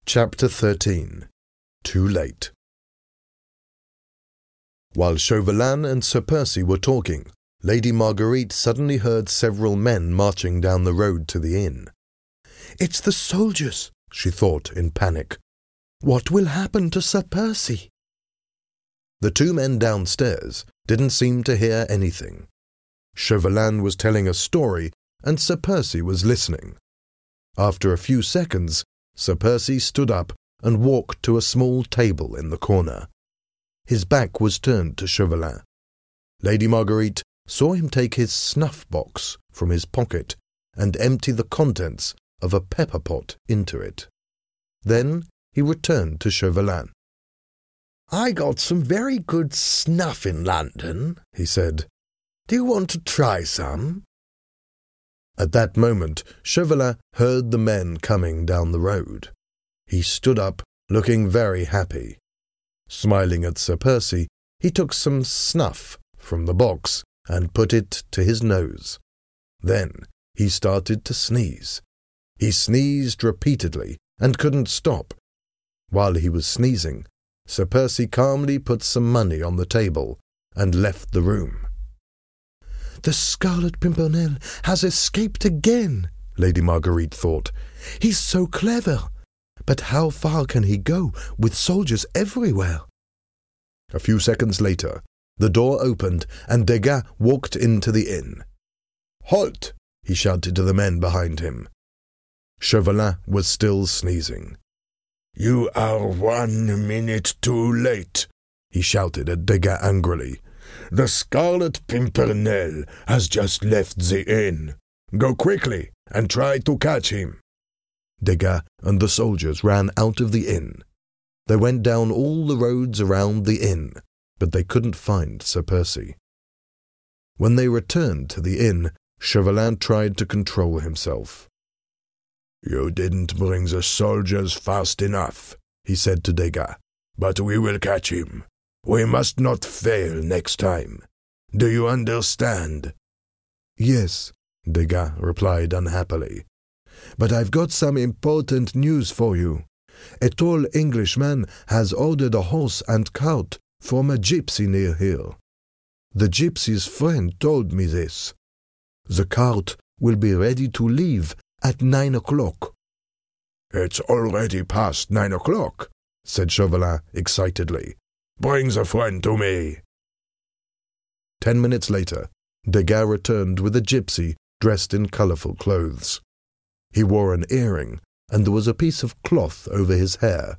Chapter 13. Too Late. While Chauvelin and Sir Percy were talking, Lady Marguerite suddenly heard several men marching down the road to the inn. "It's the soldiers," she thought in panic. "What will happen to Sir Percy?" The two men downstairs didn't seem to hear anything. Chauvelin was telling a story, and Sir Percy was listening. After a few seconds, Sir Percy stood up and walked to a small table in the corner. His back was turned to Chauvelin. Lady Marguerite saw him take his snuff-box from his pocket and empty the contents of a pepper pot into it. Then he returned to Chauvelin. "I got some very good snuff in London," he said. "Do you want to try some?" At that moment, Chauvelin heard the men coming down the road. He stood up, looking very happy. Smiling at Sir Percy, he took some snuff from the box and put it to his nose. Then he started to sneeze. He sneezed repeatedly and couldn't stop. While he was sneezing, Sir Percy calmly put some money on the table and left the room. "The Scarlet Pimpernel has escaped again," Lady Marguerite thought. "He's so clever. But how far can he go with soldiers everywhere?" A few seconds later, the door opened and Degas walked into the inn. "Halt!" he shouted to the men behind him. Chauvelin was still sneezing. "You are 1 minute too late," he shouted at Degas angrily. "The Scarlet Pimpernel has just left the inn. Go quickly and try to catch him." Degas and the soldiers ran out of the inn. They went down all the roads around the inn, but they couldn't find Sir Percy. When they returned to the inn, Chauvelin tried to control himself. "You didn't bring the soldiers fast enough," he said to Degas, "but we will catch him. We must not fail next time. Do you understand?" "Yes," Degas replied unhappily. "But I've got some important news for you. A tall Englishman has ordered a horse and cart from a gypsy near here. The gypsy's friend told me this. The cart will be ready to leave at 9 o'clock. "It's already past 9 o'clock," said Chauvelin excitedly. "Bring the friend to me." 10 minutes later, Degas returned with a gypsy dressed in colourful clothes. He wore an earring, and there was a piece of cloth over his hair.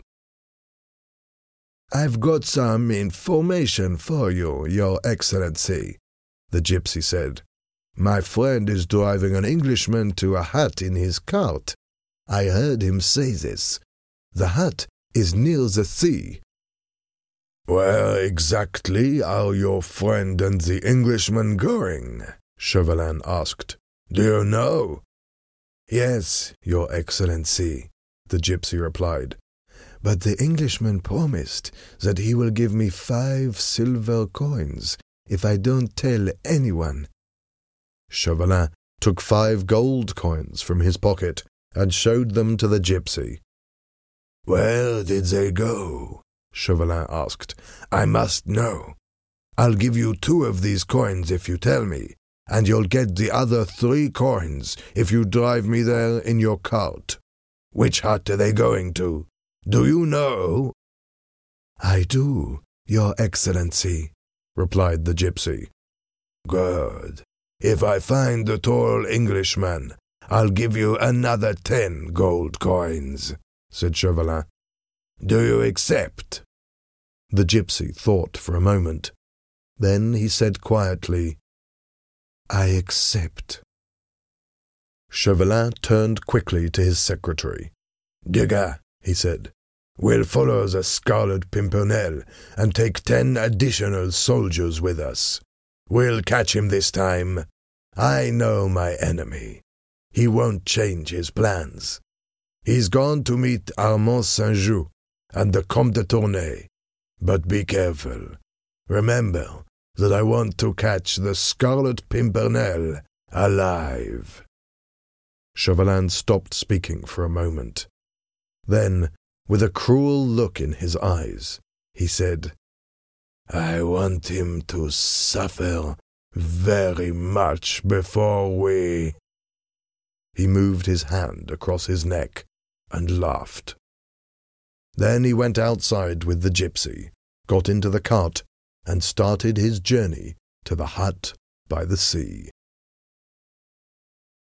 "I've got some information for you, Your Excellency," the gypsy said. "My friend is driving an Englishman to a hut in his cart. I heard him say this. The hut is near the sea." "Where exactly are your friend and the Englishman going?" Chauvelin asked. "Do you know?" "Yes, Your Excellency," the gypsy replied. "But the Englishman promised that he will give me 5 silver coins if I don't tell anyone." Chauvelin took 5 gold coins from his pocket and showed them to the gypsy. "Where did they go?" Chauvelin asked. "I must know. I'll give you 2 of these coins if you tell me, and you'll get the other 3 coins if you drive me there in your cart. Which hut are they going to? Do you know?" "I do, Your Excellency," replied the gypsy. "Good. If I find the tall Englishman, I'll give you another 10 gold coins," said Chauvelin. "Do you accept?" The gypsy thought for a moment. Then he said quietly, "I accept." Chauvelin turned quickly to his secretary. "Degas," he said, "we'll follow the Scarlet Pimpernel and take 10 additional soldiers with us. We'll catch him this time. I know my enemy. He won't change his plans. He's gone to meet Armand Saint-Just and the Comte de Tournay. But be careful. Remember that I want to catch the Scarlet Pimpernel alive." Chauvelin stopped speaking for a moment. Then, With a cruel look in his eyes, he said, "I want him to suffer very much before we—" He moved his hand across his neck and laughed. Then he went outside with the gypsy, got into the cart, and started his journey to the hut by the sea.